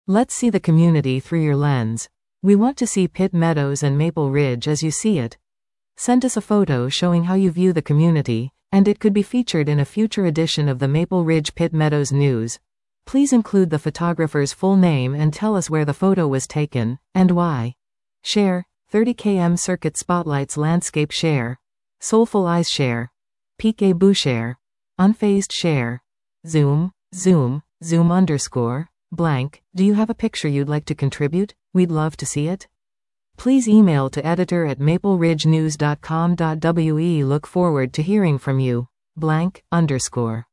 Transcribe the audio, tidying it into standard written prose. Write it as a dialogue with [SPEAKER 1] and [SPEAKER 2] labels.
[SPEAKER 1] Let's see the community through your lens. We want to see Pitt Meadows and Maple Ridge as you see it. Send us a photo showing how you view the community, and it could be featured in a future edition of the Maple Ridge Pitt Meadows News. Please include the photographer's full name and tell us where the photo was taken, and why. Share, 30km Circuit Spotlights Landscape Share, Soulful Eyes Share, Peekaboo Share, Unfazed Share, Zoom _ blank. Do you have a picture you'd like to contribute? We'd love to see it. Please email to editor@mapleridgenews.com.we. Look forward to hearing from you. __.